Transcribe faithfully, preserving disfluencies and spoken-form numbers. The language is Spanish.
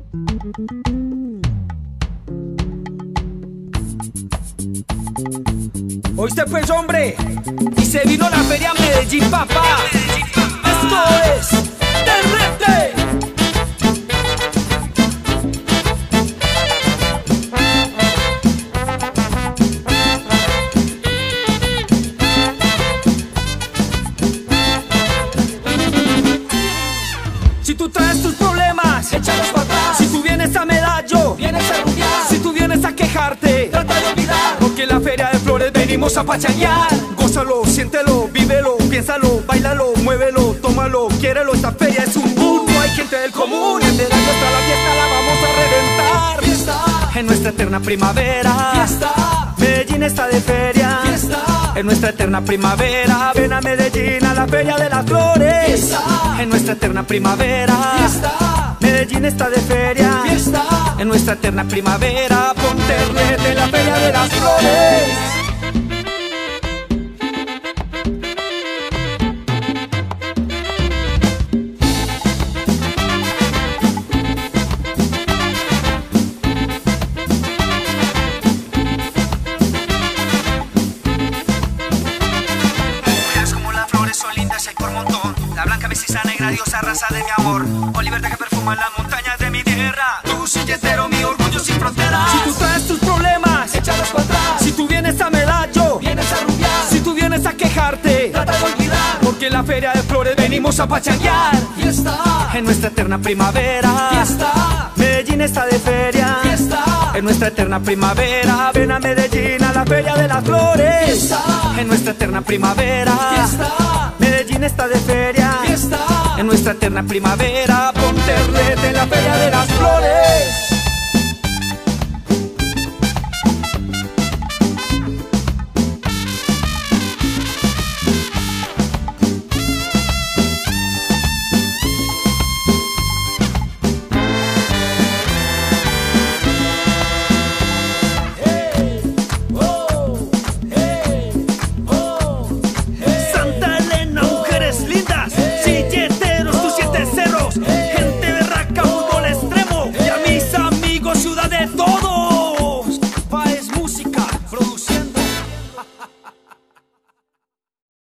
Oíste pues, hombre, y se vino la feria a Medellín, papá. Esto es Terrete. Si tú traes tus problemas, échalos para atrás. Si tú vienes a Medallo, vienes a rumbear. Si tú vienes a quejarte, trata de olvidar. Porque en la feria de flores venimos a pachanguear. Gózalo, siéntelo, vívelo, piénsalo, báilalo, muévelo, tómalo, quiérelo. Esta feria es un boom, no hay gente del común. En Medallo está la fiesta, la vamos a reventar. Fiesta en nuestra eterna primavera. Fiesta, Medellín está de feria. Fiesta en nuestra eterna primavera. Ven a Medellín a la feria de las flores. Fiesta en nuestra eterna primavera. Fiesta, Medellín está de feria. Fiesta en nuestra eterna primavera. Ponte Terrete, la feria de las flores. Son lindas, hay por montón. La blanca mestiza negra, diosa raza de mi amor. Oliver que perfuma las montañas de mi tierra. Tu silletero, mi orgullo sin fronteras. Si tú traes tus problemas, échalos para atrás. Si tú vienes a Medallo, vienes a rumbear. Si tú vienes a quejarte, trata de olvidar. Porque en la feria de flores venimos a pachanguear. Fiesta en nuestra eterna primavera. Fiesta, Medellín está de feria. Fiesta en nuestra eterna primavera. Ven a Medellín a la feria de las flores. Fiesta en nuestra eterna primavera. Fiesta, Medellín está de feria. Fiesta en nuestra eterna primavera. Ponte Terrete en la feria de las flores.